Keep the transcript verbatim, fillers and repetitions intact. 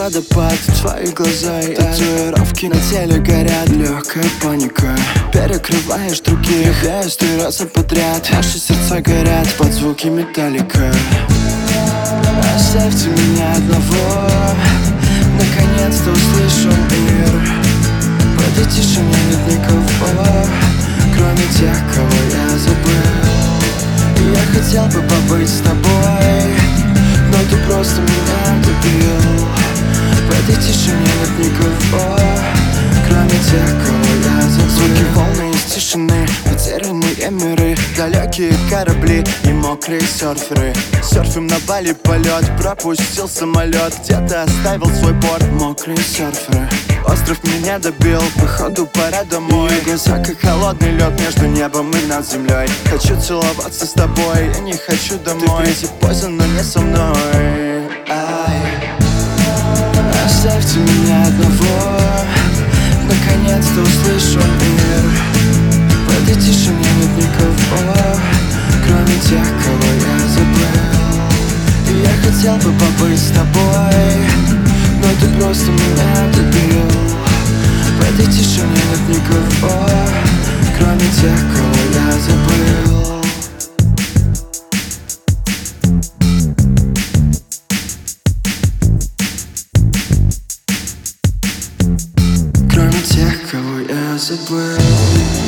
водопад, твои глаза и татуировки на теле горят. Легкая паника, перекрываешь других. Я сто раз подряд, наши сердца горят под звуки металлика. Оставьте меня одного, наконец-то услышу мир. В этой тишине нет никого, кроме тех, кого я забыл. И я хотел бы побыть с тобой, но ты просто меня добил. В этой тишине нет никого, кроме тех, кого я забыл. Звуки волны из тишины, потерянные миры, далекие корабли и мокрые серферы. Серфим на Бали, полет, пропустил самолет, где-то оставил свой борт. Мокрые серферы, остров меня добил, походу пора домой. Ее глаза как холодный лед между небом и над землей. Хочу целоваться с тобой, я не хочу домой. Ты приди поздно, но не со мной. Ай. Оставьте меня одного, наконец-то услышу мир. В этой тишине нет никого, кроме тех, кого я забыл. И я хотел бы побыть с тобой, но ты просто меня добил. В этой тишине нет никого, кроме тех, кого я забыл. Кроме тех, кого я забыл.